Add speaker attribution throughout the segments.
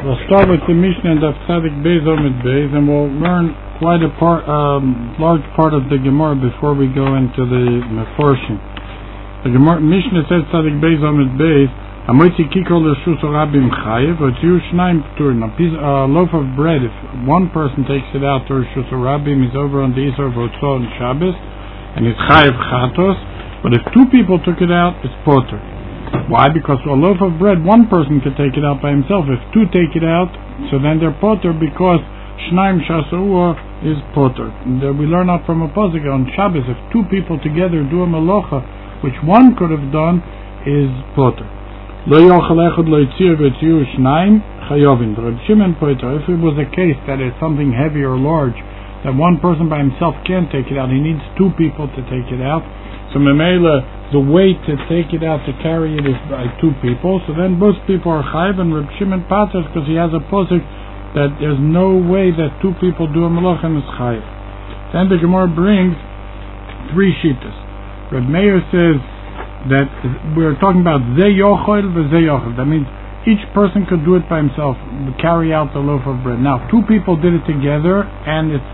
Speaker 1: We'll start with the Mishnah and Daf Tzadik Beis Omid Beis, and we'll learn quite a large part of the Gemara before we go into the Meforshim. The Mishnah says Tzadik Beis Omid Beis, Amoitzi Kikol L'Shus Rabim Chayev, Otziu Shnaim Pturin. A loaf of bread, if one person takes it out to Rishus Rabim, he's over on the Isur V'Otzor on Shabbos, and it's Chayev Chatos. But if two people took it out, it's Poter. Why? Because a loaf of bread, one person could take it out by himself. If two take it out, so then they're poter, because Shnaim Shasa'ua is poter. We learn out from a pasuk on Shabbos, if two people together do a melacha, which one could have done, is poter. Lo yochel echad lo yitzir v'yitziru shnaim chayovin. Reb Shimon poter. If it was a case that is something heavy or large, that one person by himself can't take it out, he needs two people to take it out. So Memela, the weight to take it out, to carry it, is by two people. So then both people are chayiv, and Reb Shimon pater, because he has a pasuk that there's no way that two people do a malach and is chayiv. Then the Gemara brings three shittas. Reb Meir says that we're talking about ze yochel v'ze yochel. That means each person could do it by himself, carry out the loaf of bread. Now, two people did it together, and it's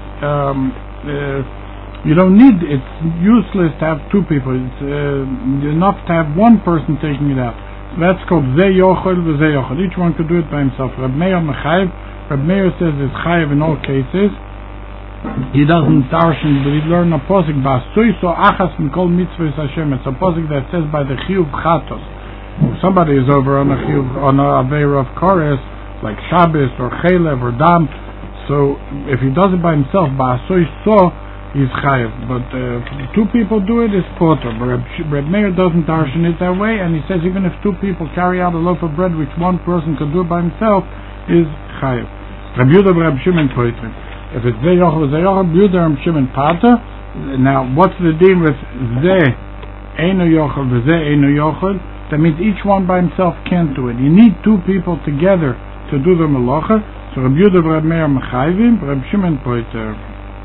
Speaker 1: you don't need, it's useless to have two people. It's enough to have one person taking it out. So that's called ze yochel v'ze yochel. Each one could do it by himself. Reb Meir mechayev. Reb Meir says it's chayev in all cases. He doesn't darshan, but he learned a pasuk ba'asuiso achas mikol mitzvahs Hashem. It's a pasuk that says by the chiyuv chatos. If somebody is over on a chiyuv, on a aveira of kores, like Shabbos or chelev or dam, so if he does it by himself ba'asuiso, he's chayev. But two people do it, is poter. But Reb Meir doesn't darshan it that way, and he says even if two people carry out a loaf of bread which one person could do it by himself, is chayev. Reb Yehuda Reb Shimon poter. If it's ze yochel v'ze yochel, Reb Yehuda Reb Shimon pater. Now, what's the deal with ze eino yochel v'ze eino yochel? That means each one by himself can't do it. You need two people together to do the melacha. So Reb Yehuda Reb Meir mechayvim, Reb Shimon poter.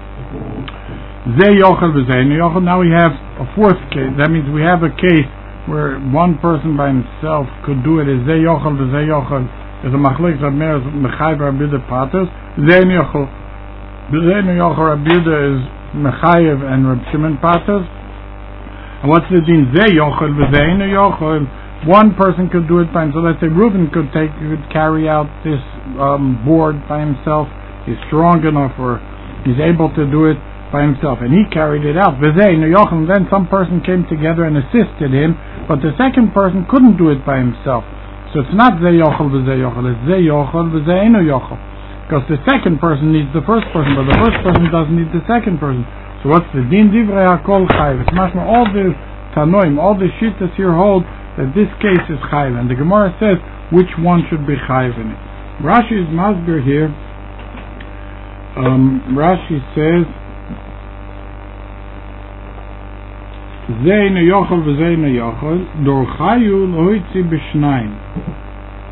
Speaker 1: Ze yochel v'ze eino yochel. Now we have a fourth case. That means we have a case where one person by himself could do it. Is ze yochel v'ze yochel. There's a machlek Reb Meir mechayv Reb Yehuda pater. Ze eino yochel. Ze eino yochel Reb Yehuda is mechayev and Reb Shimon pater. And what's the din? Ze yochel v'ze eino yochel. One person could do it by himself. Let's say Reuven could carry out this board by himself. He's strong enough, or he's able to do it by himself, and he carried it out. V'ze eino yochel. Then some person came together and assisted him, but the second person couldn't do it by himself. So it's not ze yochel v'ze yochel. It's ze yochel v'ze eino yochel. Because the second person needs the first person, but the first person doesn't need the second person. So what's the din? Divrei hakol chayiv. It's mashma, all the tanoim, all the shittas here hold that this case is chayiv, and the Gemara says which one should be chayiv in it. Rashi is masbir here. Rashi says ze eino yochel v'ze eino yochel dor chayu lo hitzi b'shnayim.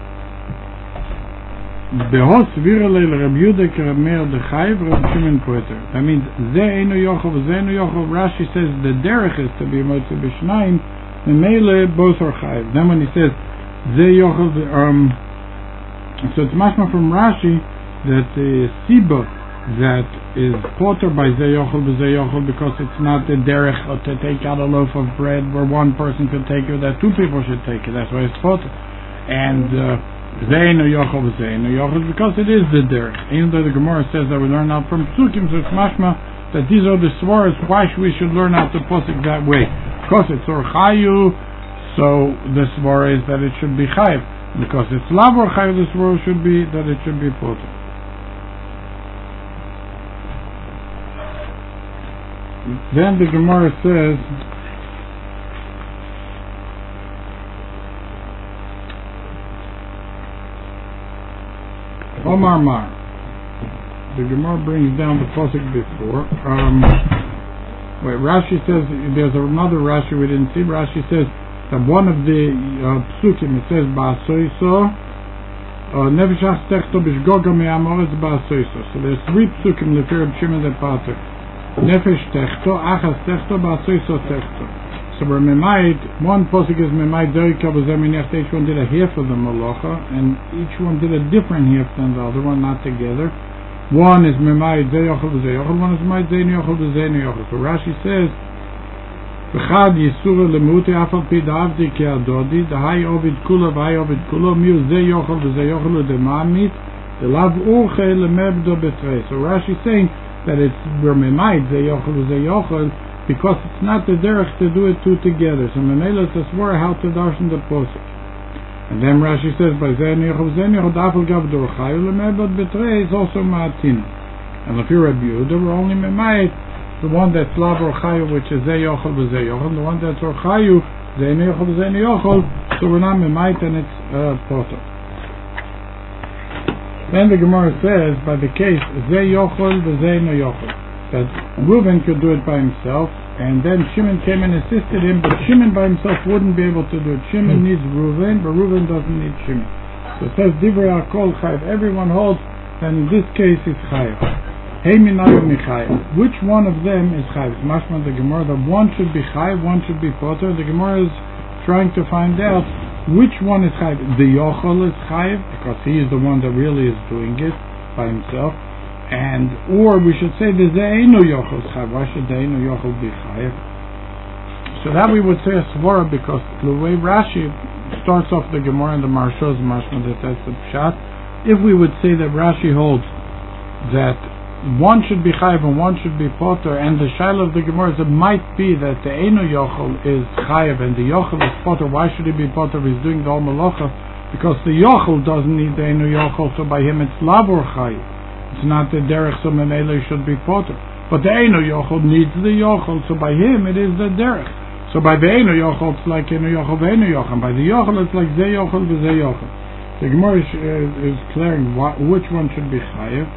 Speaker 1: Behos virale Reb Yehuda Reb Meir de Chayev Reb Shimon poter. That means ze eino yochel v'ze eino yochel. Rashi says the derech is to be motzi b'shnayim. Memele both are chayev. Then when he says ze yochel, so it's mashma from Rashi that the siba that is poter by ze yochel v'ze yochel, because it's not the derech to take out a loaf of bread where one person could take it, that two people should take it. That's why it's poter. And ze eino yochel v'ze eino yochel, because it is the derech. Even though the Gemara says that we learn out from psukim, so it's mashma that these are the svaras. Why we should learn out the pasuk that way? Because it's or chayu, so the svara is that it should be chayiv. Because it's lav or chayiv, the svara should be that it should be poter. Then the Gemara says Omar Mar. The Gemara brings down the pasuk before. Rashi says, there's another Rashi we didn't see. Rashi says that one of the psukim, it says ba'asoiso nefesh techto b'shgoga me'amoretz ba'asoiso. So there's three psukim lefir Reb Shimon de pater. Nefesh techto, achas techto, ba'asoiso techto. So we're memait, one posik is memait derika b'zeminech, each one did a half of the malacha, and each one did a different half than the other one, not together. One is memait zeyochel b'zeyochel, one is memait zeyochel b'zeyochel. So Rashi says, v'chad yisura lemuti afal pi da'avdi ki adodi, da'hai ovid kula v'hai ovid kula, miu zeyochel b'zeyochel u'demamit, delav urche lemebdo betrei. So Rashi is saying that it's we're memait zeyochel b'zeyochel, because it's not the derech to do it two together. So Memela says, how to darshan the posik. And then Rashi says, by zenichov dafel gav dorchayu lemebot betrei is also ma'atin. And if you're a Yehuda, we're only memayit the one that's lav orchayu, which is zeyochel v'zeyochel, the one that's orchayu zenichov zenichol. So we're not memayit, and it's poter. Then the Gemara says, by the case zeyochel v'zenoyochel, that Reuben could do it by himself, and then Shimon came and assisted him, but Shimon by himself wouldn't be able to do it. Shimon needs Reuben, but Reuben doesn't need Shimon. So it says, Divrei HaKol Chayev. Everyone holds, and in this case it's Chayev. Hey Minayu Michayev. Which one of them is Chayev? Mashma the Gemara, that one should be Chayev, one should be Poter. The Gemara is trying to find out which one is Chayev. The Yochel is Chayev, because he is the one that really is doing it by himself. And or we should say the Ze'enu Yochel Chayev. Why should the Ze'enu Yochel be Chayev? So that we would say a Svara, because the way Rashi starts off the Gemara and the Maharsha is mashma that that's the pshat. If we would say that Rashi holds that one should be Chayev and one should be Poter, and the Shaila of the Gemara is it might be that the Ze'enu Yochel is Chayev and the Yochel is Poter. Why should he be Poter if he's doing the whole Malacha? Because the Yochel doesn't need the Ze'enu Yochel, so by him it's Lavor Chayev. It's not the derech, so memele should be poter. But the Eino Yochel needs the Yochel, so by him it is the derech. So by the Eino Yochel it's like Eino Yochel ve'Eino Yochel. By the Yochel it's like Ze Yochel v'Ze Yochel. The Gemara is clearing which one should be chayev.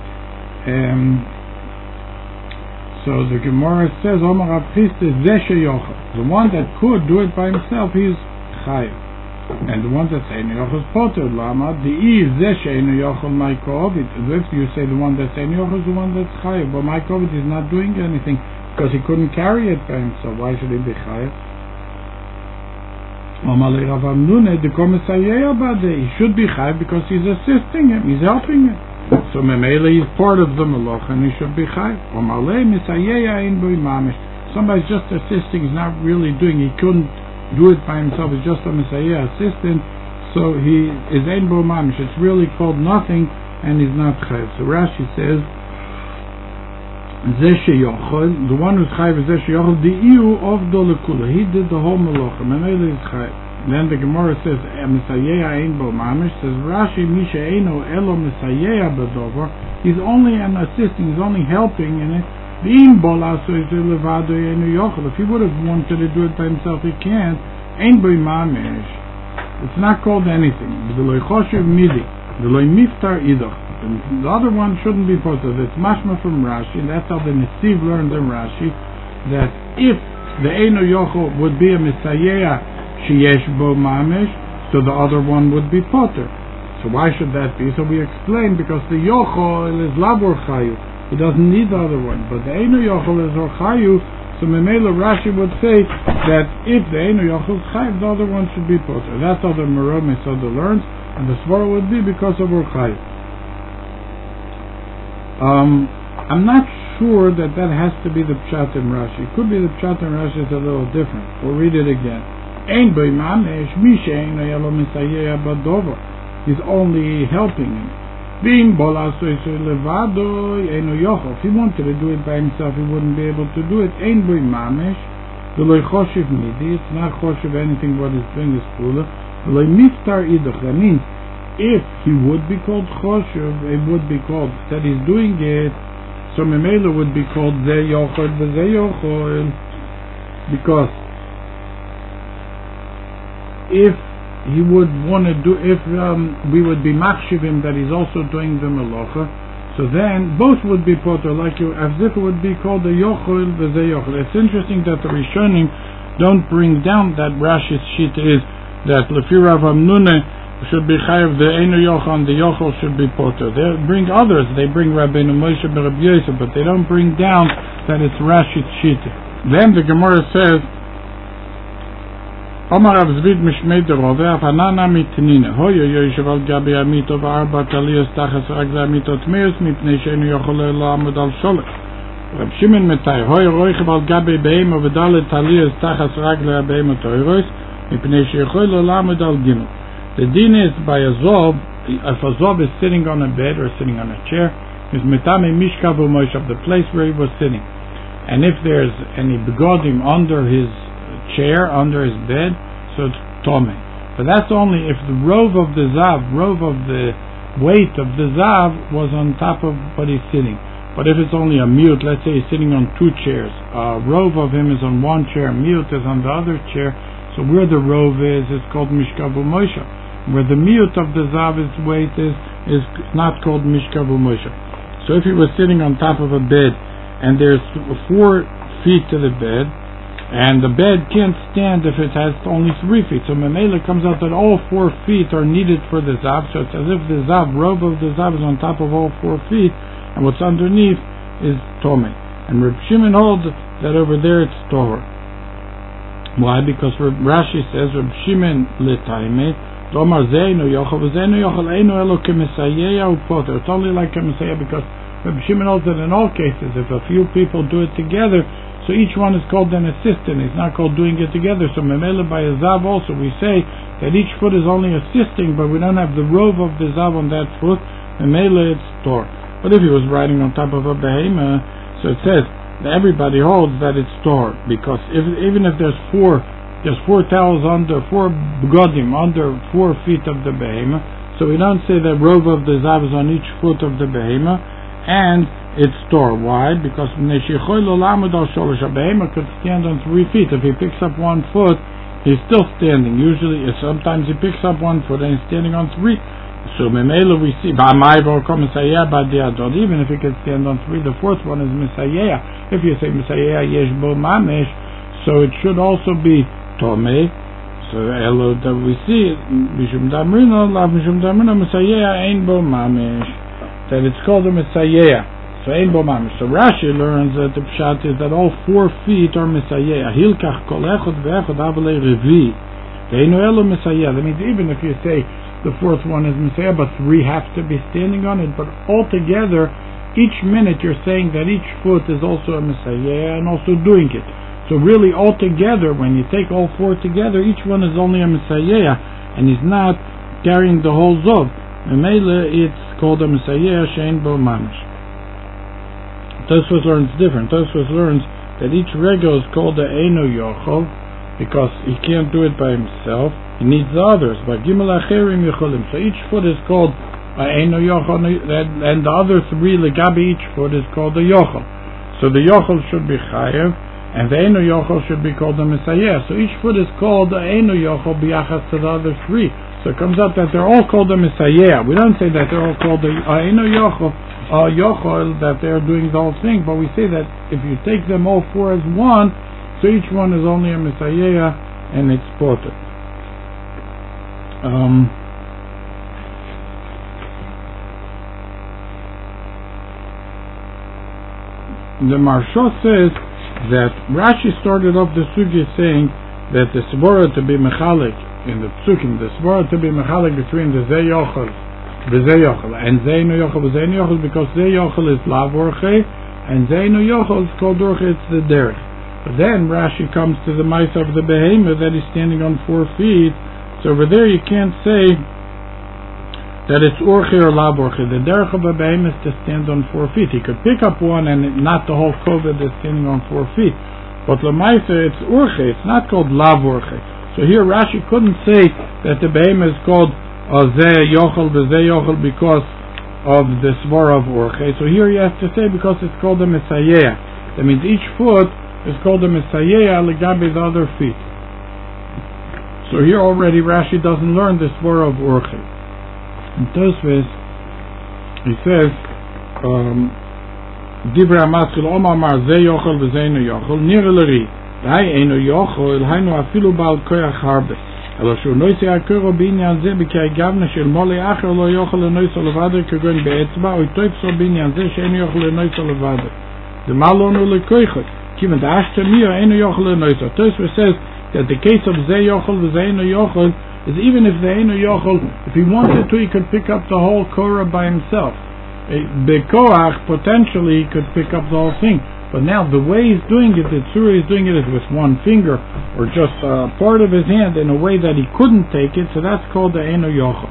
Speaker 1: So the Gemara says, Omar Rav Chisda Ze Sheyochel. The one that could do it by himself, he is chayev. And the one that's Eino Yochel is poter. Lama, the is Ze She'eino Yochel Maiko Ovid. If you say the one that's Eino Yochel is the one that's chayev, but Maiko Ovid is not doing anything because he couldn't carry it by himself. Why should he be chayev? He should be chayev because he's assisting him, he's helping him. So Memele is part of the Malach and he should be chayev. Somebody's just assisting, he's not really doing, he couldn't do it by himself, it's just a Messiah assistant, so he is ein bo mamish. It's really called nothing, and he's not chayev. So Rashi says, Ze sheyochel, the one who's chayev is Ze sheyochel, the iu of dolekula, he did the whole malacha, Memele is chayev. Then the Gemara says, Messiah ein bo mamish, says Rashi, Misha eino elo Messiah bedover, he's only an assistant, he's only helping in it. If he would have wanted to do it by himself, he can't. It's not called anything. The other one shouldn't be posted. It's mashma from Rashi, and that's how the Nesiv learned in Rashi, that if the Eino Yochel would be a Messiah sheyesh bo mamish, so the other one would be poter. So why should that be? So we explain, because the Yochel is labor chayu. He doesn't need the other one, but the Eino Yochel is Orchayu, so Memela Rashi would say that if the Eino Yochel is Chayiv, the other one should be Poter. That's how the Merah Mesoda learns, and the Svara would be because of Orchayu. I'm not sure that has to be the Pshat in Rashi. It could be the Pshat in Rashi is a little different. We'll read it again. Ein boi mamesh, mi she'eino yelo mesayeh badover. He's only helping him. If he wanted to do it by himself, he wouldn't be able to do it. It's not choshev anything what he's doing is pula. That means if he would be called choshev, it would be called that he's doing it. So memela would be called ze yochel v'ze yochel, because if he would want to do, if we would be machshiv him that he's also doing the melacha, so then both would be poter, like you, as if it would be called the yochel v'ze yochel. It's interesting that the Rishonim don't bring down that Rashi's sheet is that Lefi Rav Hamnuna should be chayev the Eino Yochel and the yochel should be poter. They bring others, they bring Rabbeinu Moshe ben Rabbi Yosef, but they don't bring down that it's Rashi's sheet. Then the Gemara says, Omar Rav Zvid Mishmei Derove, Afanana Mitnina, Hoyo Yoshev al Gabi Amito Arba Talios Tachas Ragla Amito Tmeus, Mipnei Sheinu Yochel Amud al Sholech. Rab Shimon Metai, Hoyo Roichev al Gabi Beim, Ovedale Talios Tachas Ragla Beim Toiros, Mipnei Sheinu Amud al Gimel. The din is by a Zob, if a Zob is sitting on a bed or sitting on a chair, is Metame Mishkav Moshav, the place where he was sitting. And if there's any begodim under his chair, under his bed, so it's tome. But that's only if the rove of the weight of the zav was on top of what he's sitting. But if it's only a mute, let's say he's sitting on two chairs, a rove of him is on one chair, mute is on the other chair, so where the rove is called Mishkavu Moshe. Where the mute of the zav's weight is not called Mishkavu Moshe. So if he was sitting on top of a bed, and there's 4 feet to the bed, and the bed can't stand if it has only 3 feet. So Memela comes out that all 4 feet are needed for the zav. So it's as if the zav, robe of the zav is on top of all 4 feet, and what's underneath is tome. And Reb Shimon holds that over there it's tohor. Why? Because Rashi says Reb Shimon letaime, Domar zeinu yochel, zeinu yochel einu elo kemesayeya upoter. It's only like kemesayeya because Reb Shimon holds that in all cases, if a few people do it together, so each one is called an assistant. It's not called doing it together. So Memela by a zav also, we say that each foot is only assisting, but we don't have the robe of the zav on that foot. Memela it's tor. But if he was riding on top of a behema, so it says that everybody holds that it's tor, because even if there's four towels under, 4 begodim under 4 feet of the behema, so we don't say that robe of the zav is on each foot of the behema, and it's tor. Why? Because a behema could stand on 3 feet. If he picks up 1 foot, he's still standing. Usually, sometimes he picks up 1 foot and he's standing on 3. So Memela we see even if he can stand on 3, the 4th one is Misayeh. If you say Misayeh yesh bo mamesh, so it should also be Tomei. So elo that we see Mishum Damrino, Lav Mishum Damrino Misayeh ein bo mamesh. That it's called a Misayeh. So Rashi learns that the pshat is that all 4 feet are Misayeh. Hilkach kol echad ve'echad avalei revi. Ve'enu elo Misayeh. That means even if you say the 4th one is Misayeh, but 3 have to be standing on it, but altogether, each minute you're saying that each foot is also a Misayeh and also doing it. So really altogether, when you take all 4 together, each one is only a Misayeh, and he's not carrying the whole Zov. Memele, it's called a Misayeh shein bo mamish. Tosfos learns different. Tosfos learns that each regel is called the Eino Yochel because he can't do it by himself. He needs the others. But Gimel Acherim Yochelim. So each foot is called Eino Yochel, and the other 3 legabi each foot is called the Yochel. So the Yochel should be Chayev, and the Eino Yochel should be called the Misayeh. So each foot is called the Eino Yochel biyachas to the other 3. So it comes out that they're all called the Misayeh. We don't say that they're all called the Eino Yochel. Yochel, that they're doing the whole thing, but we say that if you take them all 4 as one, so each one is only a Misayeh and it's potter. The Maharsha says that Rashi started off the sugya saying that the Svara to be mechalik in the psukim, the Svara to be mechalik between the Zeh Yochel and Zeinu Yochel, because Zeh Yochel is Lav Orche and Zeinu Yochel is called Orche, it's the derech. But then Rashi comes to the mice of the behemoth that is standing on 4 feet. So over there you can't say that it's Orche or Lav Orche. The derech of a behemoth is to stand on 4 feet. He could pick up one and not the whole koved is standing on 4 feet. But Lamaisa it's Orche, it's not called Lav Orche. So here Rashi couldn't say that the behemoth is called Zeh Yochel because of the Svara of Orche. So here you have to say because it's called the Misayeh. That means each foot is called the Misayeh legabi the other feet. So here already Rashi doesn't learn the Svara of Orche. In Tosfos he says Dibra Maskil Omar Mar Zeh Yochel v'Zeinu Yochel Nir Leri Dai Eino Yochel Hainu Afilu Bal Koyach Harbe. אלא שהוא נויסי הקורו בעניין זה בקי גבנה של מולי אחר לא יוכל לנויסו לבדר כגון באצבע או תויפסו בעניין זה שאין יוכל לנויסו לבדר. זה מה לא נו לקויכות? כיוון דאשת מי או אין יוכל לנויסו. Tosfos says that the case of Zeh Yochel v'Zeh Eino Yochel is even if the Eino Yochel, if he wanted to, he could pick up the whole Korah by himself. Bekoach, potentially, he could pick up the whole thing. But now the way he's doing it, the tzura is doing it is with one finger, or just part of his hand in a way that he couldn't take it, so that's called the Eino Yochel.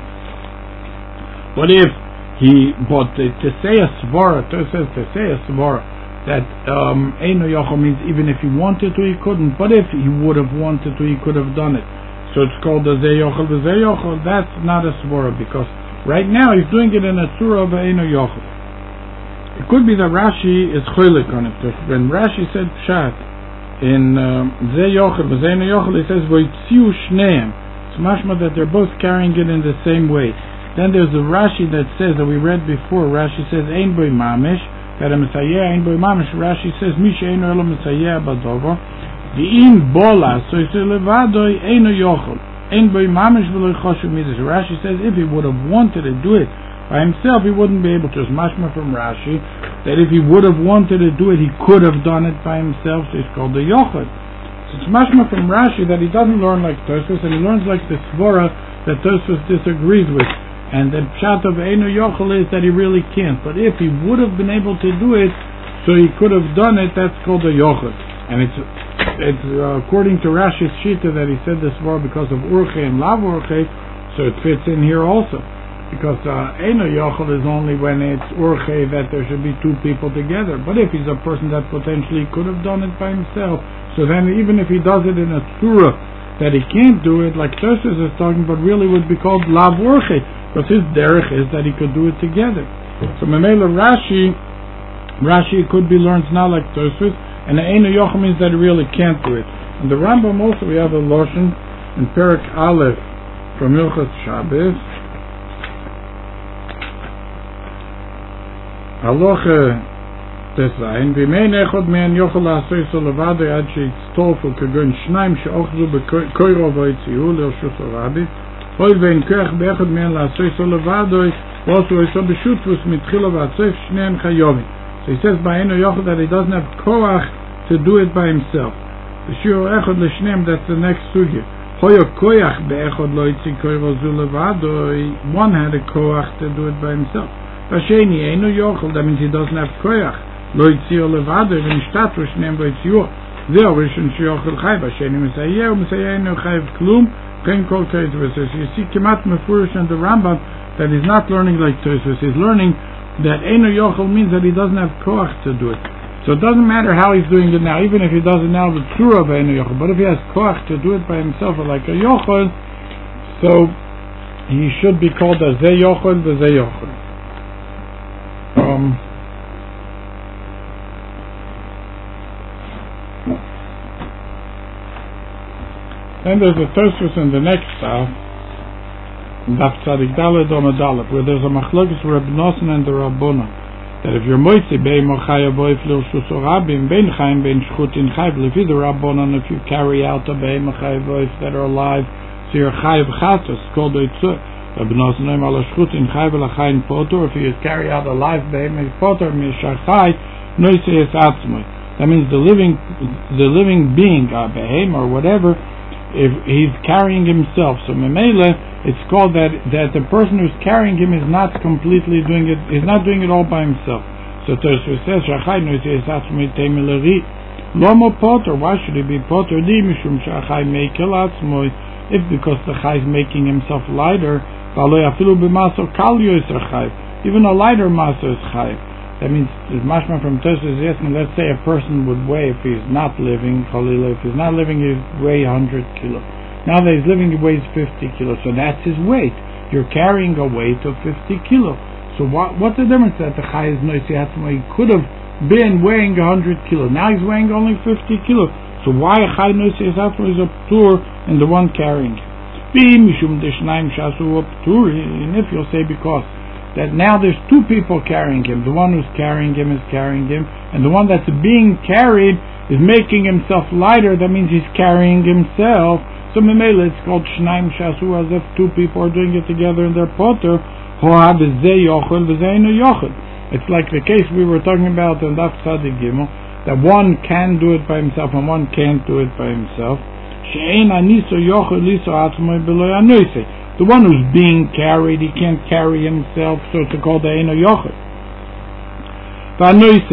Speaker 1: But if to say a svara, that Eino Yochel means even if he wanted to, he couldn't, but if he would have wanted to, he could have done it. So it's called the Zeh Yochel v'Zeh Yochel. That's not a svara, because right now he's doing it in a tzura of Eino Yochel. It could be that Rashi is choylek on it. When Rashi said pshat in Zeh Yochel v'Zeh Eino Yochel, he says v'yitziu shneim. It's mashma that they're both carrying it in the same way. Then there's a Rashi that says, that we read before, Rashi says, Ein boi mamish, that a Messiah, Ein boi mamish, Rashi says, Mish eino elo Messiah badovo, V'im bola, so he says, Levadoi eino yochel, Ein boi mamish v'loi choshev midas. Rashi says, if he would have wanted to do it by himself, he wouldn't be able to. It's mashma from Rashi, that if he would have wanted to do it, he could have done it by himself, so it's called the yochel. So it's mashma from Rashi that he doesn't learn like Tosfos, and he learns like the svara that Tosfos disagrees with. And the pshat of Eino Yochel is that he really can't. But if he would have been able to do it, so he could have done it, that's called a Yochel. And it's according to Rashi's Shita that he said this more because of Urche and Lav Urche, so it fits in here also. Because Eino Yochel is only when it's Urche that there should be two people together. But if he's a person that potentially could have done it by himself, so then even if he does it in a tzura that he can't do it, like Tosfos is talking, but really would be called Lav Urche, because his derech is that he could do it together. So Memela Rashi could be learned now like Tosfos, and the Eino Yochel means that he really can't do it. And the Rambam also, we have a Loshen in Perek Aleph from Hilchos Shabbos. Halacha Tesayin, V'mein echod me'en yochel la'asoi so levado ad she'itztolfu kegon shnaim she'ochzu bekoiro v'yitziu l'rshus Rabbi. Hoy vein koach be'echad me'en la'asoi so levado also is so b'shutfus mitchila v'atzoif shnein chayovi. So he says by Eino Yochel that he doesn't have koach to do it by himself. V'shir echad l'shneim, that's the next sugya. Hoy koach be'echad lo yitzi koiro zu levado, one had a koach to do it by himself. V'sheni Eino Yochel, that means he doesn't have koach. Lo yitzio levado, v'nishtat v'shneim lo yitzio. Zeo rishon sheyochel chayv, v'sheni Messiah, v'Messiah Eino chayv klum. You see Kemat Mefurish and the Rambam that he's not learning like Tosfos. He's learning that Eino Yochel means that he doesn't have koach to do it. So it doesn't matter how he's doing it now, even if he does it now with tzura of Eino Yochel. But if he has koach to do it by himself like a Yochel, so he should be called a Zeh Yochel v'Zeh Yochel. Then there's a Tosfos in the next daf, Daf Tzadik Daled Amud Aleph, where there's a machlokes Reb Nosson and the Rabbanan, that if you're moitzi be'emo chaya boif l'rshus rabim bein chayim bein shchutin chayv lefi the Rabbanan, if you carry out a be'emo chaya boif that are alive, so you're chayv chatos called oitzur. Reb Nosson name ala shchutin chayv l'chayim potor. If you carry out a live be'emo potor mishar chay noise es atzmoi. That means the living being, a be'em or whatever, if he's carrying himself, so memele, it's called that the person who's carrying him is not completely doing it. He's not doing it all by himself. So Tosfos says, Lomo potter. Why should he be potter? If because the chai is making himself lighter, even a lighter masa is chai. That means, as mashma from Tosfos is asking, let's say a person would weigh, if he's not living, if he's not living, he weigh 100 kilo. Now that he's living, he weighs 50 kilo. So that's his weight. You're carrying a weight of 50 kilo. So what's the difference that the chai is noisy hatzma? He could have been weighing 100 kilo. Now he's weighing only 50 kilo. So why a chai noisy hatzma is a ptur and the one carrying? And if you'll say because that now there's two people carrying him. The one who's carrying him is carrying him, and the one that's being carried is making himself lighter. That means he's carrying himself. So memela, it's called shnaim shasu, as if two people are doing it together in their potter. It's like the case we were talking about in Daf Tzadik Gimel, that one can do it by himself and one can't do it by himself. The one who's being carried, he can't carry himself, so it's called the Eino Yochel. The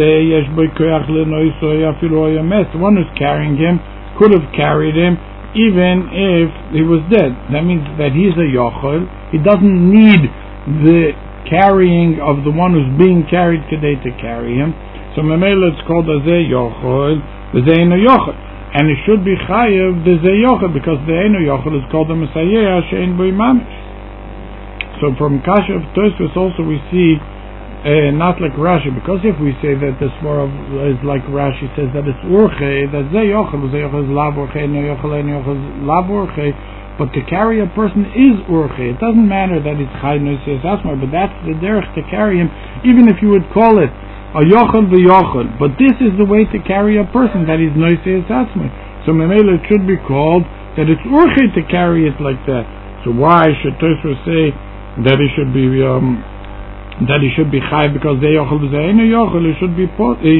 Speaker 1: one who's carrying him could have carried him even if he was dead. That means that he's a Yochel. He doesn't need the carrying of the one who's being carried today to carry him. So Memela it's called a Ze Yochel, the Ze Eino Yochel. And it should be Chayev the Ze Yochel because the Eino Yochel is called the Messiah Shein Boi Mamish. So from Kasha of Tosfos also we see not like Rashi, because if we say that the Svara is like Rashi says that it's Urche, that Ze Yochel is Lav Urche, Eino Yochel is Lav Urche, but to carry a person is Urche. It doesn't matter that it's Chai Noisias Asma, but that's the derech to carry him, even if you would call it a Yochel v'Yochel. But this is the way to carry a person, that is Noisias Asma. So Memela it should be called that it's Urche to carry it like that. So why should Tosfos say that it should be Chai because they Yochel v'Eino Yochel? It should be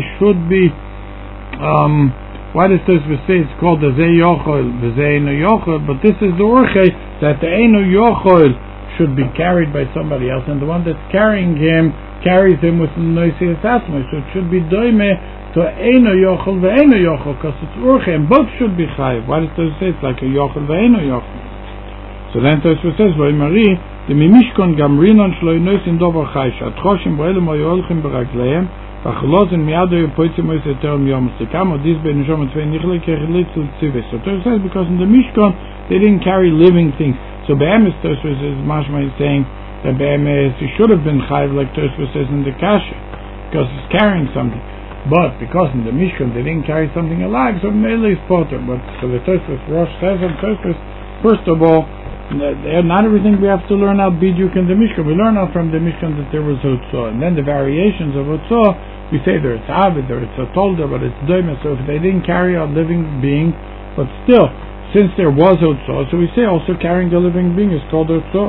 Speaker 1: why does Tosfos say it's called the Ze Yochel v'Eino Yochel? But this is the Urche that the Eino Yochel should be carried by somebody else, and the one that's carrying him carries him with Noisias Asma. So it should be Doime to Eino Yochel v'Eino Yochel because it's Urche, and both should be Chai. Why does Tosfos say it's like a Yochel v'Eino Yochel? So then Tosfos says, V'imari the Mimishkon Gamrinon Shloi Noisin Dover Chai Shatchoshim Boelem Oyolchim Berakleim V'achlosin Miado Yopoitzim Oiseterum Yom Stikam Odis Ben Nishom Tzvei Nichle Kechilitzu Tzivis. So Tosfos says because in the Mishkon they didn't carry living things. So Be'emes Tosfos is mashma is saying that Be'emes he should have been Chayv like Tosfos says in the Kasha because he's carrying something. But because in the Mishkan they didn't carry something alive, so Mele is Potter. But so the Tosfos Rosh says on Tosfos, first of all, not everything we have to learn out Biduk in the Mishkan. We learn out from the Mishkan that there was Hotzah, and then the variations of Hotzah, we say there it's Avid, or it's a Tolder, but it's Doima. So if they didn't carry a living being, but still, since there was Hotzah, so we say also carrying a living being is called Hotzah.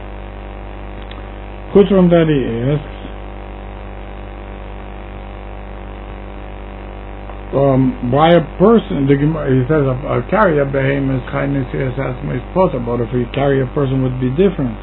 Speaker 1: Chutz from that he asks, why a person, he says a carry a behemoth is Chai Noisias Asma is Potter, but if you carry a person would be different.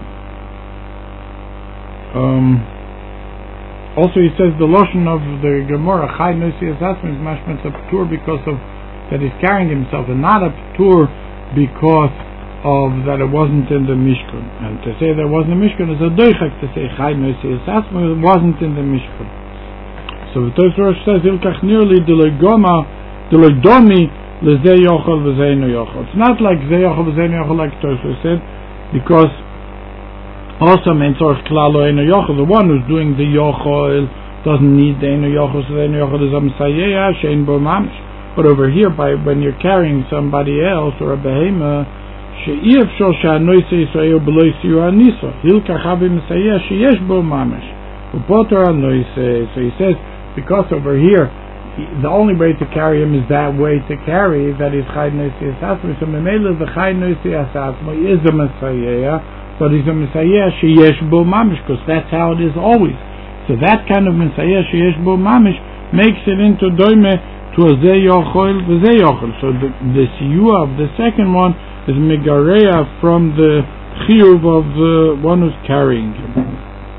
Speaker 1: Also he says the lotion of the Gemara Chai Noisias Asma is mashmet a ptur because of that he's carrying himself, and not a ptur because of that it wasn't in the Mishkan. And to say there wasn't a Mishkan is a doichak to say Chai Noisias Asma it wasn't in the Mishkan. So the Tosfos says Ilkach nearly Deloidomi Leze Yochel v'Eino Yochel. It's not like Ze Yochel v'Eino Yochel like Tosfos said, because also means Klalo Eino Yochel. The one who's doing the Yochel doesn't need the Eino Yochel, so the Eino Yochel is a Messiah Shein Bo Mamish. But over here, when you're carrying somebody else or a behemoth, She'if Shol Sha'anoisei Yisrael B'lo Yisiru Aniso Ilkach Habi Messiah Sheyesh Bo Mamish Upoter Anoisei. So he says, because over here, the only way to carry him is that way to carry, that is Chai Noisias Asma. So Memela the Chai Noisias Asma is a Messiah, but he's a Messiah Sheyesh Bo Mamish, because that's how it is always. So that kind of Messiah Sheyesh Bo Mamish makes it into Doime to a Ze Yochel v'Ze Yochel. So the Siyua of the second one is Megareya from the Chiyuv of the one who's carrying him.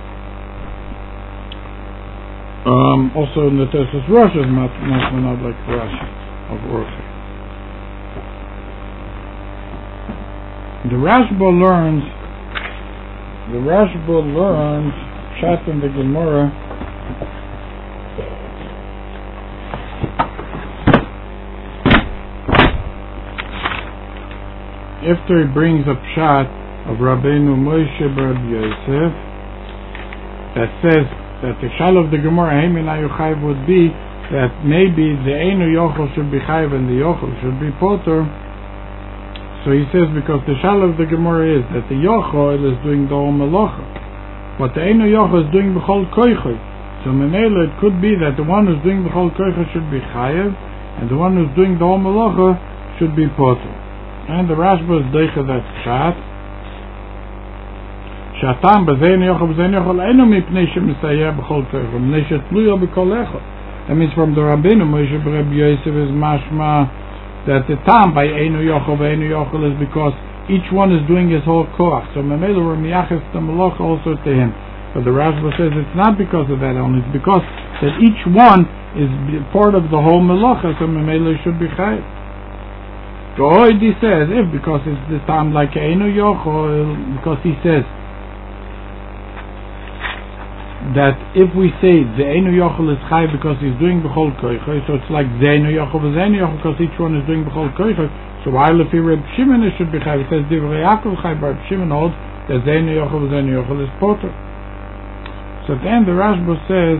Speaker 1: Also in the Tosfos Rosh is not like Rashi of Urche. The Rashba learns Pshat in the Gemara after he brings a Pshat of Rabbeinu Moshe bar Yosef that says that the shal of the Gemara Heimin Ayuchayv would be that maybe the Eino Yochel should be Chayv and the Yochel should be Potter. So he says because the shal of the Gemara is that the Yochel is doing the whole Melacha, but the Eino Yochel is doing the whole Koichoi. So Memela it could be that the one who's doing the whole Koichoi should be Chayv, and the one who's doing the whole Melacha should be Potter. And the Rashba is Deicha that Pshat. Shatam b'Zeino Yochel Eino mipnei she'Mesayeh b'chol koichoi mipnei she'tluyo b'kol echad. That means from the Rabbeinu Moshe bar Yosef is mashma that the time by Einu Yochel is because each one is doing his whole koach. So Memele we're miyaches the Melacha also to him. But the Rashba says it's not because of that only, it's because that each one is part of the whole Melacha, so Memele should be chayiv. He says, if because it's the time like Einu Yochel, because he says that if we say the Einu Yochel is chayiv because he's doing b'chol koicha, so it's like the Einu Yochel v'zeinu Yochel because each one is doing b'chol koicha. So why lefi Reb Shimon it should be chayiv? It says Divrei Yaakov chayiv, Reb Shimon holds that the Einu Yochel v'zeinu Yochel is poter. So at the end the Rashba says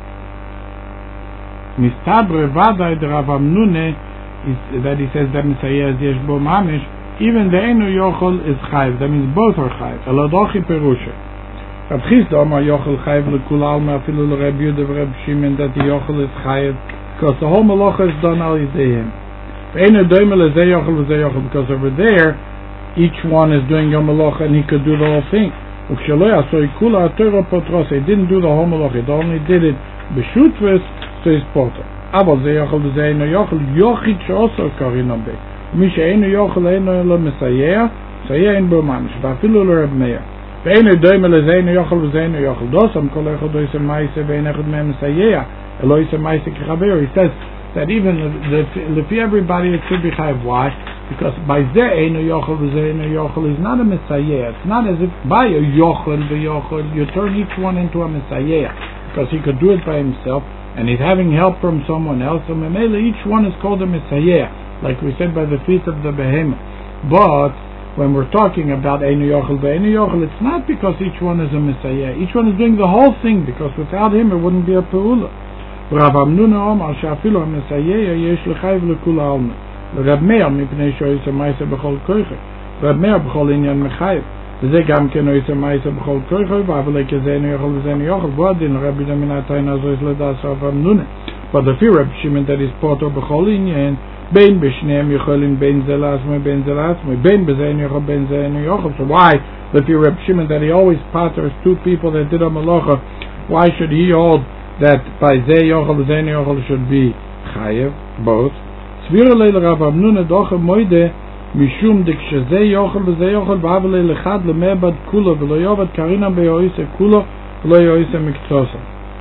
Speaker 1: Mistabre Vadai de Rav Amnune is that he says that Messiah is Yesh Bo Mamish, even the Einu Yochel is chayiv. That means both are chayiv. Eladochi Perusha. Rav Chisda Amar Yochel chayiv lekul alma afilu l'Reb Yehuda v'Reb Shimon that the Yochel is chayiv because the whole Melacha is done al yidei him. Einu doime lezeh Yochel v'zeh Yochel because over there each one is doing Yom Melacha and he could do the whole thing. He didn't do the whole Melacha, he only did it b'shutvis, so he's poter. Aval ze yochel v'ze eino yochel yochid she'oso karinam be. Mi she'eino yochel eino lo mesayeh, mesayeh ein bo mamish, v'afilu lo Reb Meir. Ve'eino doime leze eino yochel v'ze eino yochel dosam kol echad do yisem maise ve'ein echad me'em mesayeh, elo yisem maise kichaber. He says that even lefi everybody it should be chayiv. Why? Because by ze eino yochel v'ze eino yochel is not a mesayeh. It's not as if by a yochel v'yochel you turn each one into a mesayeh, because he could do it by himself and he's having help from someone else. So memele each one is called a mesayeh, like we said by the feast of the behemoth. But when we're talking about eino yochel v'eino yochel, it's not because each one is a mesayeh. Each one is doing the whole thing, because without him it wouldn't be a peula. Rav Amnuna Omar she'afilu ha-mesayeh yesh l'chayiv l'kul ha'alma. Reb Meir mipnei shoyse ma'aseh b'chol koiche. Reb Meir b'chol inyan mechayiv. וזה גם כן עושה מעשה בכל כוחו, אבל כזינו יוכל וזינו יוכל, ועדין רבי מן התיין הזו יש לדעת רב אמנונה. But the fear Reb Shimon that is potter בכל עניין, בין בשניהם יכולים בין זה לעצמי, בין זה לעצמי, בין בזינו יוכל, בין זינו יוכל. So why the fear Reb Shimon that he always potters two people that did a malacha, why should he hold that by זה יוכל וזינו יוכל should be chayev, both? סביר לי לרב אמנונה דוחה מוידה, משום דקשזה יוכל וזה יוכל בעבלי לחד למעבד כולו ולא יובד קרינם ביועיסה כולו ולא יועיסה מקצוסה.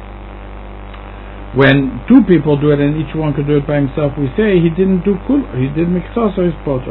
Speaker 1: When two people do it and each one could do it by himself, we say he didn't do kulo, he did mikzosa his potter.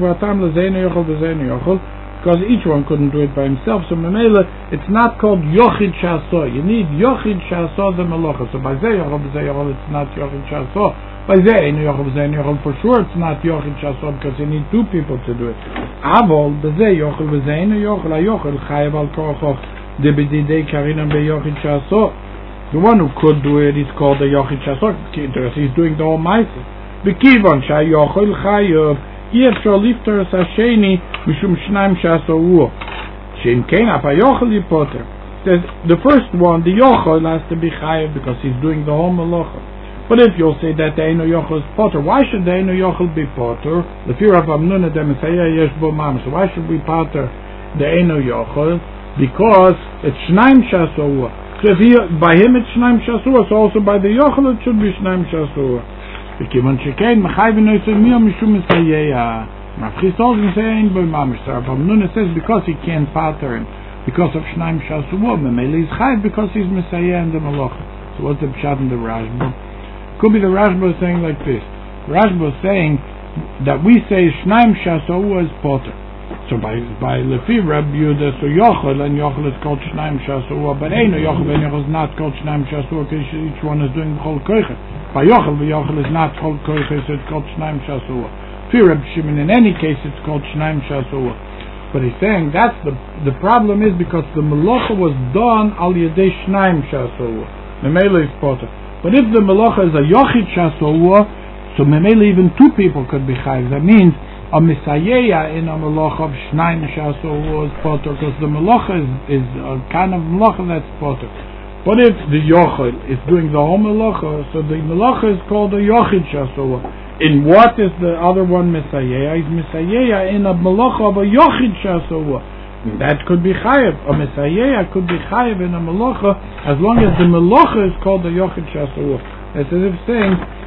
Speaker 1: Because each one couldn't do it by himself, so memela it's not called yochid shaso. You need yochid shaso the melacha. So by zeh yochel it's not yochid shaso. By zeh yochel for sure it's not yochid shaso because you need two people to do it. Avol b'zeh yochel yochel chayev al korochoch debedidei karinam beyochid shaso. The one who could do it is called the yochid shaso because he's doing the whole ma'aseh. B'kivon shayochel chayev Yef sholifter sasheni mishum shnaim shasour. Shem kein apayochel yipoter. Says the first one, the yochel has to be chayev because he's doing the whole malacha. But if you'll say that the eino yochel is poter, why should the eino yochel be poter? The fear of Amnuna the Messiah yesh bo mam. So why should we poter the eino yochel? Because it's shnaim shasour. So if by him it's shnaim shasour, so also by the yochel it should be shnaim shasour. וכיוון שכן מחייבים נויסו מיו משום מסייע מפחיס also saying by mamish Rav Amnuna says because he can't pater him because of shnaim shasuo memeli is chayv because he's mesayeh in the malacha. So what's the pshat in the Rashba? Could be the Rashba saying like this. Rashba saying that we say shnaim shasuo is poter. So by lefi Reb Yehuda so yochel and yochel is called shnaim shasuo, but eino yochel is not called shnaim shasuo because each one is doing b'chol koichet. By yochel is not called koiches, it's called shnaim shasua. Fear Reb Shimon, in any case, it's called shnaim shasua. But he's saying that's the problem is because the melacha was done al yedei shnaim shasua. Memele is poter. But if the melacha is a yochid shasua, so memele even two people could be chayiv. That means a misayeya in a melacha of shnaim shasua is poter because the melacha is a kind of melacha that's poter. But if the yochid is doing the whole melacha, so the melacha is called a yochid shasua. In what is the other one misayeya? Is misayeya in a melacha of a yochid shasua. That could be chayev. A misayeya could be chayev in a melacha as long as the melacha is called a yochid shasua. It's as if saying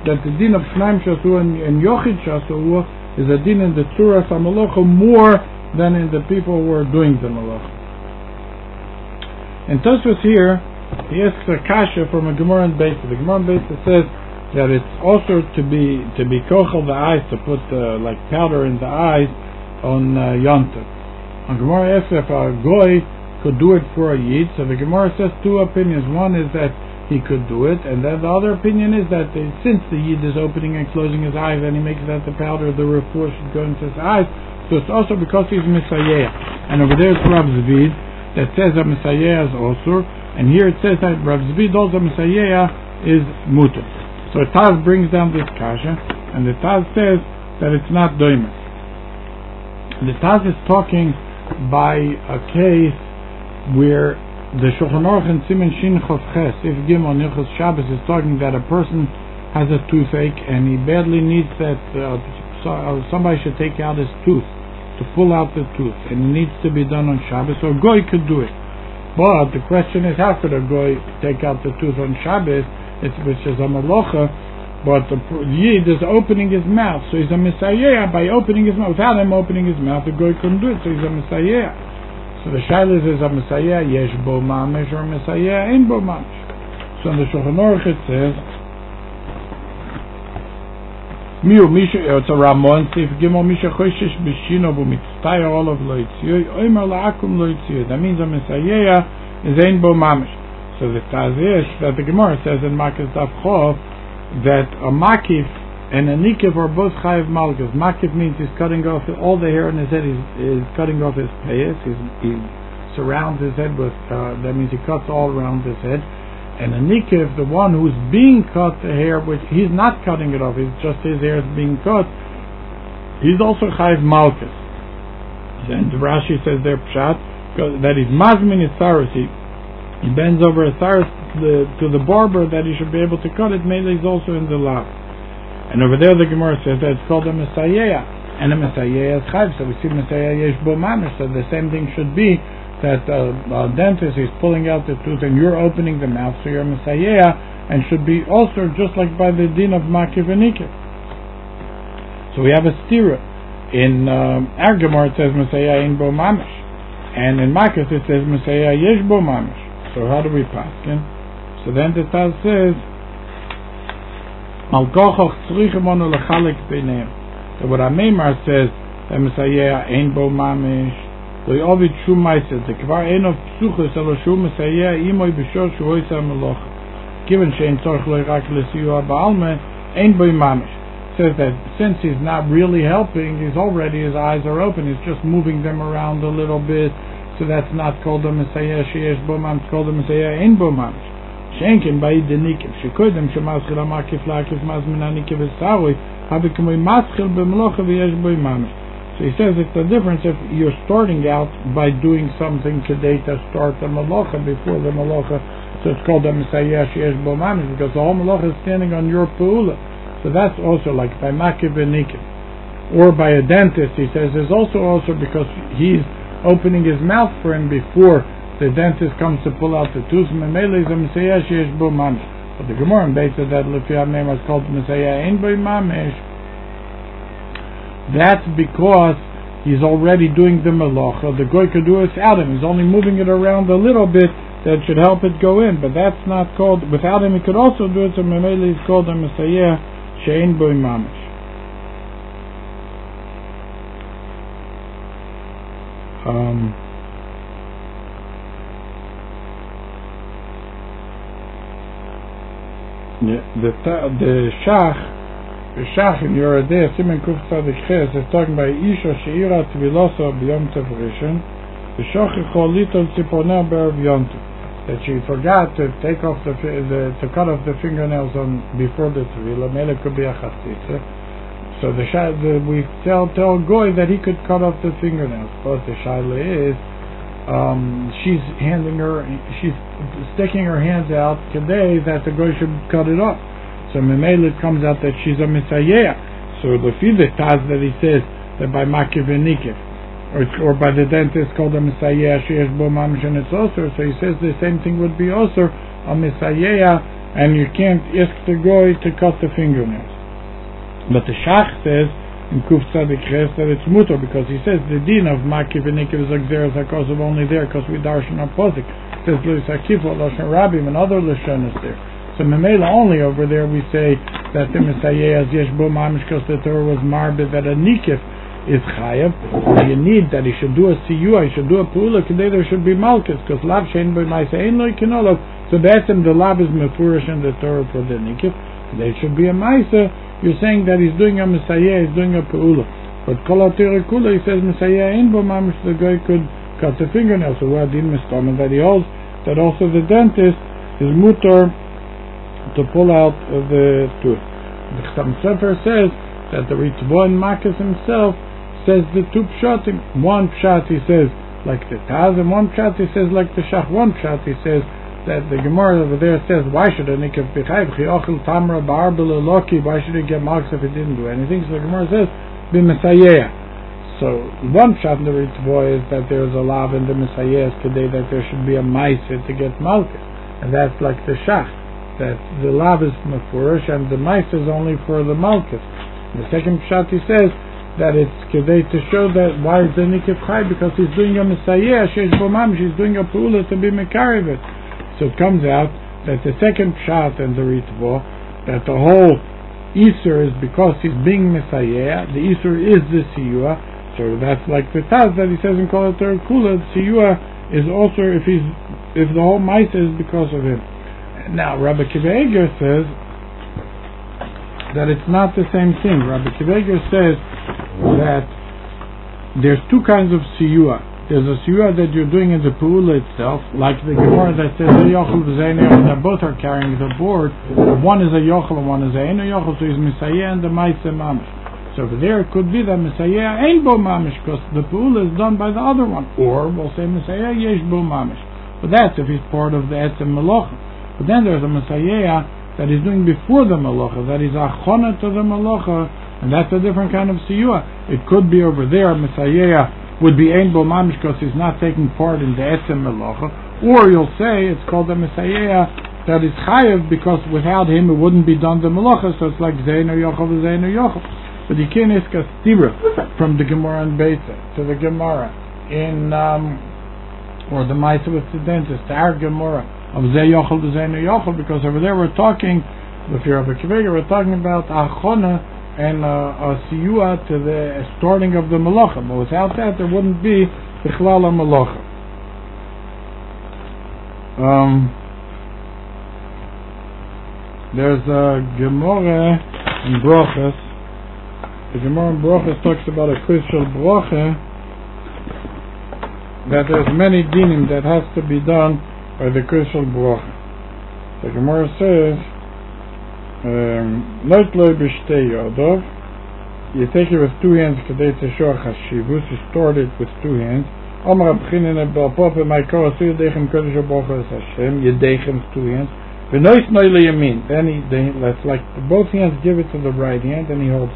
Speaker 1: that the din of Shnaim Shasu and Yochid Shasu is a din in the Tzuras HaMalacha more than in the people who are doing the Malacha. And Tosfos here, he asks a kasha from a Gemara in Beis. The Gemara in Beis says that it's also to be kochel the eyes, to put like powder in the eyes on Yom Tov. And Gemara asks if a goy could do it for a yid. So the Gemara says two opinions. One is that he could do it, and then the other opinion is that since the yid is opening and closing his eyes, and he makes that the powder, the refuah should go into his eyes. So it's also because he's Messiah. And over there it's Rav Zvid that says that Messiah is also, and here it says that Rav Zvid also Messiah is mutar. So Taz brings down this kasha, and the Taz says that it's not doimer. The Taz is talking by a case where the Shulchan Aruch in Siman Shin Chof Ches, if Gimel Nichos Shabbos, is talking that a person has a toothache and he badly needs that somebody should take out his tooth, to pull out the tooth, and it needs to be done on Shabbos. So a goy could do it, but the question is, how could a goy take out the tooth on Shabbos? Which is a malacha, but the yid is opening his mouth, so he's a Messiah by opening his mouth. Without him opening his mouth, the goy couldn't do it, so he's a Messiah. So the shaila is a Messiah yesh bo mamish, or Messiah ein bo mamish. So in the Shulchan Aruch it says, it's a Ramon, Sif Gimel Misha Choshesh B'Shino B'Mitztaya Olav Lo Yitziyoi Omer La'akum Lo Yitziyoi. That means a Messiah is ein bo mamish. So the Tazish that the Gemara says in Makis Daf Chov that a Makif and a Nikiv are both Chayiv Malchus. Makif means he's cutting off all the hair on his head. He's cutting off his payas. He surrounds his head with. That means he cuts all around his head. And a Nikiv, the one who's being cut the hair, which he's not cutting it off. It's just his hair is being cut. He's also Chayiv Malchus. And Rashi says there Pshat that he's Mazmin Yitzaros. He bends over a tharis to the barber that he should be able to cut it. Maybe he's also in the lav. And over there the Gemara says that it's called a Messiah. And a Messiah is Chayiv. So we see Messiah yesh bo mamish. So the same thing should be that a dentist is pulling out the tooth and you're opening the mouth. So you're a Messiah and should be also just like by the din of Makiv and Nikiv. So we have a stira. In our Gemara it says Messiah ein bo mamish. And in Makis it says Messiah yesh bo mamish. So how do we pass? So then the Taz says, Malkochoch tzrichemonu lechalek beineim. So what Ameimar says, that Messiah ein bo mamish, lo yovid shum meises, the kvar ein of psuchus, elo shum Messiah imoy b'shor shuhoysa melocha. Given shein tzorch lo yirak l'siyua ba'alme, ein bo mamish. Says that since he's not really helping, his eyes are open, he's just moving them around a little bit. So that's not called a Messiah sheyesh bo mamish, it's called a Messiah ein bo mamish. Shenkin ba'id denikiv, shekoidem shemaschil ha'makif la'akif mazmin ha'nikiv esaroi, habikumoi maschil b'melocha v'yesh bo mamish. So he says it's the difference if you're starting out by doing something today to start the melocha before the melocha, so it's called a Messiah sheyesh bo mamish, because the whole melocha is standing on your pu'ula. So that's also like by makiv and nikiv. Or by a dentist, he says, is also because he's opening his mouth for him before the dentist comes to pull out the tooth. But the Gemara in Beis said that Lefi name is called Messiah ein bo mamish. That's because he's already doing the melacha. The goy could do it without him. He's only moving it around a little bit that should help it go in. But that's not called. Without him, he could also do it. So Memele is called a Messiah she'ein bo mamish. The Shach in Yoreh Deah Siman Kuf Tzadik Ches is talking about Isha she'ira tvilosa b'yom tov rishon v'shochicho litol tziponeh b'erev yom tov, that she forgot to take off to cut off the fingernails before the tvila. Mele could be a chatzitza. So we tell Goy that he could cut off the fingernails, but the shaila is she's sticking her hands out today that the Goy should cut it off. So Memele it comes out that she's a Messiah. So the Taz that he says that by Makiv and Nikiv, or by the dentist called a Messiah, she has bo mamish and it's also. So he says the same thing would be also a Messiah and you can't ask the goy to cut the fingernails. But the Shach says in Kuf Tzadik Ches that it's mutar, because he says the din of Makiv and Nikiv is Xeris HaKosav only there because we darshan our Pozik. It says Luis Akifo, Lashon Rabim, and other Lashonas there. So Memela only over there we say that the Messiah Yesh Bo Mamish, because the Torah was marbid that a Nikif is Chayav. You need that he should do a Siyua, he should do a Pula, today there should be Malchus, because Lav Shein Bo Maisa Ein Lo Yikinolov. So that's the Lav is Mefurish in the Torah for the Nikif. Today should be a Maisa. You're saying that he's doing a Messiah, he's doing a Pula. But Kol HaTorah Kula, he says Messiah Ein Bo Mamish, the guy could cut the fingernails. So what Din Mistam, and that he holds that also the dentist is mutar to pull out the tooth. The Chassam Sofer says that the Ritzvah in Makis himself says the two pshatim. One pshat he says like the Taz, and one pshat he says like the Shach. One pshat he says that the Gemara over there says, why should a Nikav B'chayv Chiochel Tamra Ba'ar B'Leloki, why should he get marks if he didn't do anything? So the Gemara says B'Mesayeh. So one pshat in the Ritzvah is that there is a lav in the Messiah today that there should be a ma'aser to get malchus, and that's like the Shach, that the lav is mefurish and the ma'aser is only for the malchus. The second pshat he says that it's kedei to show that why is the Nikav Chai, because he's doing a Messiah sheish bo mamish, he's doing a pula to be mekarivet. So it comes out that the second pshat in the Ritzvah, that the whole Isur is because he's being Messiah, the Isur is the Siyua. So that's like the Taz that he says in Kol HaTorah Kula, the Siyua is also if the whole Maisa is because of him. Now Rabbi Akiva Eiger says that it's not the same thing. Rabbi Akiva Eiger says that there's two kinds of Siyua. There's a Siyua that you're doing in the Pula itself, like the Gemara that says Yochel v'Zeinu, that both are carrying the board. One is a Yochel and one is a Eino Yochel, so he's Messiah and the Maisa Mamish. So over there it could be that Messiah ain't Bo Mamish, because the Pula is done by the other one. Or we'll say Messiah Yesh Bo Mamish. But that's if he's part of the Etzem Melocha. But then there's a Messiah that he's doing before the Melocha, that is Achona to the Melocha, and that's a different kind of Siyua. It could be over there, Messiah would be Ein Bo Mamish because he's not taking part in the Etzem Melocha, or you'll say it's called a Messiah that is Chayev because without him it wouldn't be done the Melocha, so it's like Zeinu Yochel Zeinu Yochel. But you can't ask a stira from the Gemara in Beitza to the Gemara in or the Maisa with the dentist to our Gemara of Zeh Yochel Zeinu Yochel, because over there we're talking, if you're Rabbi Akiva Eiger, we're talking about Achona and a siyua to the starting of the malacha, but without that there wouldn't be the chlal malacha. There's a Gemara in Brochas. The Gemara in Brochas talks about a crucial brocha, that there's many dinim that has to be done by the crucial brocha. The Gemara says, you take it with two hands today to show chashivus. You stored it with two hands. You dechem two hands. Then let's like both hands give it to the right hand, and he holds.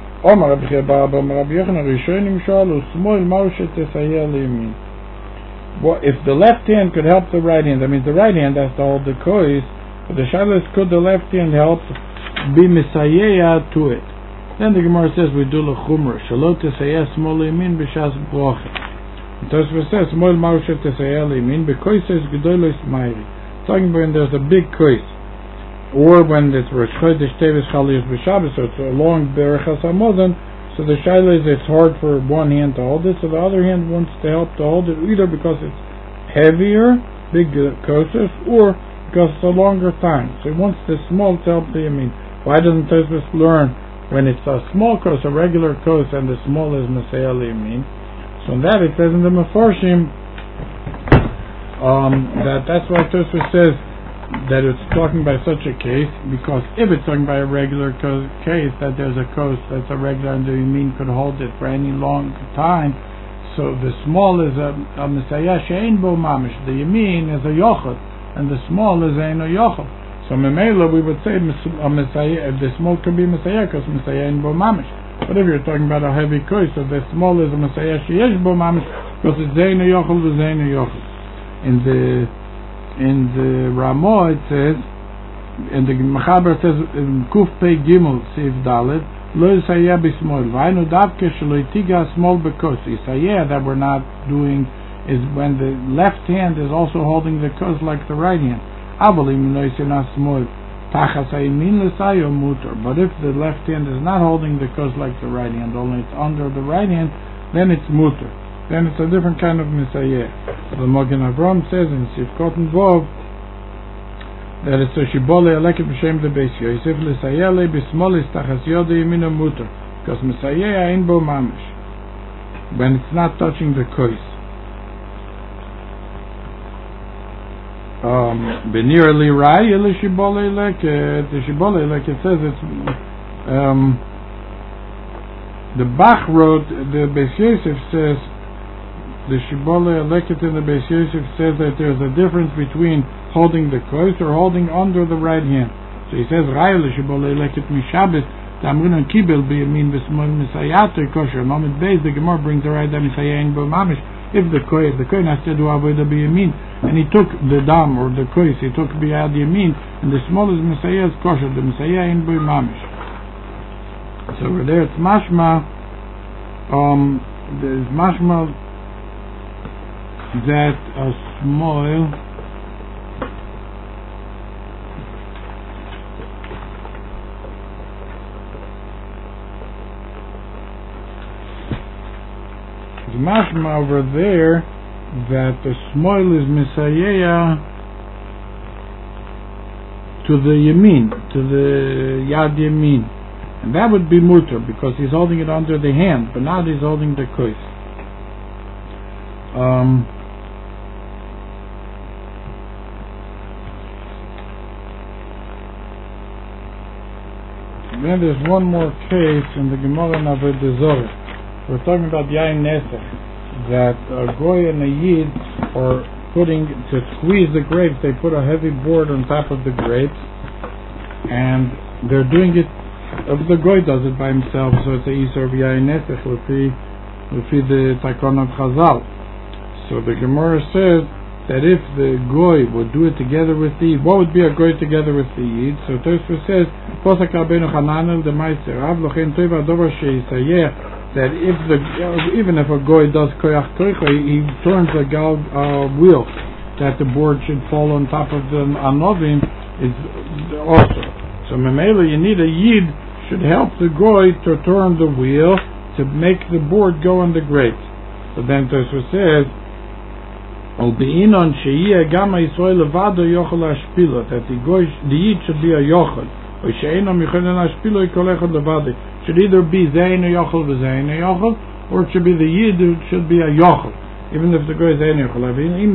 Speaker 1: Well, if the left hand could help the right hand, that means the right hand has to hold the kois. But the shaila is, could the left hand help be Messiah to it? Then the Gemara says we do l'chumra shalot tesayah smol yamin b'shas brocha. Tosfos says smol marusha tesayah yamin b'koises gedolos ma'iri. Talking about when there's a big kois, or when it's Rosh Chodesh Teves Chaliyos b'Shabbos, so it's a long berachas hamazon. So the shaila is it's hard for one hand to hold it, so the other hand wants to help to hold it, either because it's heavier, big koises, or because it's a longer time. So he wants the small to help the yamin. Why doesn't Tosfos learn when it's a small kos, a regular kos, and the small is Messiah yamin? So in that it says in the Mefarshim that's why Tosfos says that it's talking by such a case, because if it's talking by a regular case, that there's a kos that's a regular and the yamin could hold it for any long time, so the small is a Messiah she'ein bo mamish, the yamin is a yochel, and the small is Eino Yochel. So Memela we would say a Messiah, the small could be Messiah because Messiah in Bo Mamish. But if you're talking about a heavy kois, so the small is a Messiah Sheyesh Bo Mamish because it's Eino Yochel v'Eino Yochel. In the Ramah it says and the Mechaber says in Kuf Pei Gimel Seif Dalet, Lo Yisayeh B'Smol, V'aynu Davke Shelo Yitiga Smol B'Kos. Yisayeh that we're not doing is when the left hand is also holding the kos like the right hand. Aval im lo yisena smol tachas hayamin l'sayo mutar. But if the left hand is not holding the kos like the right hand, only it's under the right hand, then it's mutar. Then it's a different kind of misayeh. The Magen Avram says in Sifkot and Vov that it's a shibole aleket b'shem de beis Yosef l'sayeh le b'smol istachas yod yamina mutar, because misayeh ain bo mamish when it's not touching the kos. Benir lirai ele shibole leket. The shibole leket says it's the Bach wrote, the Beis Yosef says, the shibole leket in the Beis Yosef says that there's a difference between holding the kos or holding under the right hand. So he says rai ele shibole leket mishabes tamrin and kibel biyamin v'smol misayato kosher. Moment beis the Gemara brings the right that misayayin bo mamish. If the kohen has to do avodah biyamin, and he took the dam or the kois, he took biyad yamin, and the smallest misayah is kosher, the misayah in boy mamish. So over there it's mashma, there's mashma that a small mashma over there that the small is misayeh to the yamin, to the yad yamin, and that would be mutar because he's holding it under the hand, but now he's holding the kos. Then there's one more case in the Gemara Avodah Zarah. We're talking about Yain Nesach, that a goy and a yid are putting, to squeeze the grapes, they put a heavy board on top of the grapes, and they're doing it, the goy does it by himself, so it's a Yisur of Yain Nesach, with the Takon of Chazal. So the Gemara says that if the goy would do it together with the yid, what would be a goy together with the yid? So Tosfos says, Posak Rabbeinu Hananel de Meiser, Av Lochen Tova Dover Sheisayeh, that if even if a goy does koyach koicha, he turns the wheel that the board should fall on top of the anovim is also. So memela, you need a yid should help the goy to turn the wheel to make the board go on the grapes. So then Tosfos says, that the yid should be a yochel. Should either be Zayin Yochel v'Zayin Yochel, or it should be the Yid who should be a Yochel, even if the Goy is Zayin Yochel.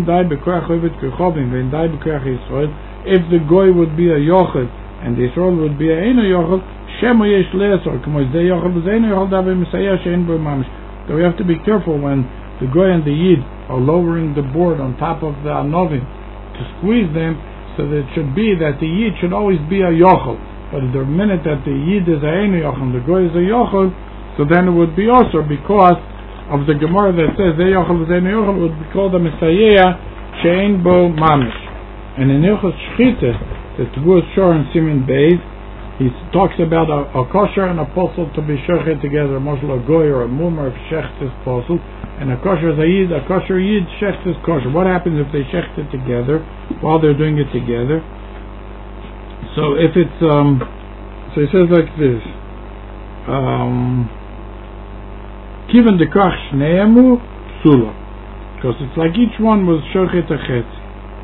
Speaker 1: If the Goy would be a Yochel and the Yisrael would be a Ein Yochel, Shemo Yesh Le'esor, K'mo Zayin Yochel v'Zayin Yochel Davei Misayah Shein Bo Mamish. So we have to be careful when the Goy and the Yid are lowering the board on top of the Anovim to squeeze them, so that it should be that the Yid should always be a Yochel. But the minute that the Yid is a Ein Yochel, the Goy is a Yochel, so then it would be also because of the Gemara that says the Yochel is Ein Yochel, would be called a Misayeh Shein Bo Mamish. And in Ilchos Shchita, the Tvuos Shor and Simin Beis, he talks about a kosher and a posel to be shechet together, mostly a goy or a mummer if shecht is posel, and a kosher is a yid, shecht is kosher. What happens if they shecht it together while they're doing it together? So if it's so he says like this, Kiven de kach shneemu sula, because it's like each one was shochet a chetz.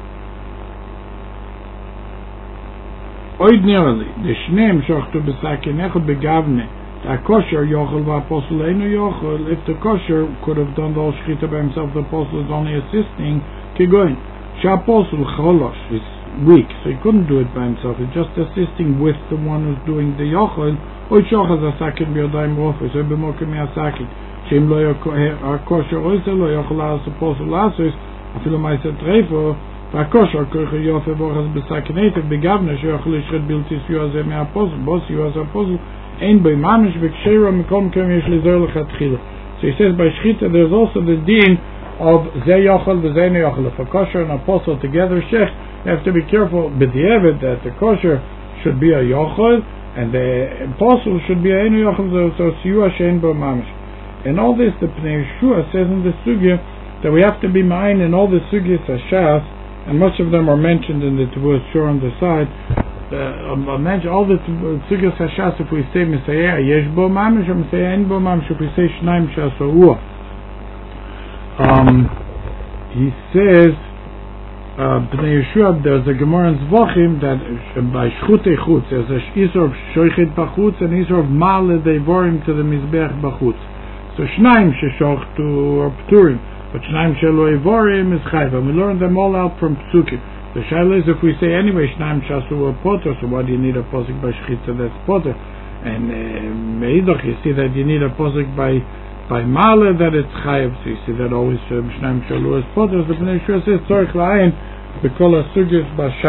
Speaker 1: Ordinarily, the shneim shochtu b'sakin echad begavne, the kosher yochel v'apostle einu yochel. If the kosher could have done the whole shchita by himself, the apostle is only assisting. Kigoin, she'apostle cholosh is weak, so he couldn't do it by himself. He's just assisting with the one who's doing the yochel. Oy shochaz asakin b'yodayim rofes, oy b'mokim yasakin. She'im lo kosher oise lo yochel as apostle lasos, afilu ma'aser treifo. והכושר ככה יופי בוחס בסכנתת בגבנה שיוכל לשחט בלתי סיוע זה מהפוסל בו סיוע זה הפוסל אין בי ממש וקשירה מקום כמה יש לזור לכתחילה. So he says by shchita there's also the din of Zeh Yochel v'Zeh No Yochel. If a kosher and a posel together shech, you have to be careful b'di'evet that the kosher should be a Yochel and the posel should be a Eino Yochel, so Siyua Shein Bo Mamish. And all this, the Pnei Yeshua says in the sugya that we have to be ma'ayin in all the sugyas Hashas, and much of them are mentioned in the Tevuah Shur on the side. Mention all the sugyas Hashas. If we say Mesayeh Yesh Bo Mamish or Mesayeh Ein Bo Mamish, if we say Shnaim Shasouah. He says Pnei Yeshua, there's a Gemara in Zvachim that by Shchutei Chutz there's a Isor of Shoichet Bachutz and Isor of Ma'ale Devorim to the Mizbech Bachutz. So Shnaim Sheshochtu or Pturim, but Shnaim Shelo Evorim is Chayv, and we learn them all out from Psukim. The Shaila is if we say anyway Shnaim Shasu or Potter, so why do you need a Posik by Shchitza that's Potter? And Meidach, you see that you need a Posik by Ma'ale that it's Chayv, so you see that always Shnaim Shelo is Potter. So the Pnei Yeshua says Tzorich La'ayin B'kol HaSugyos B'Shas.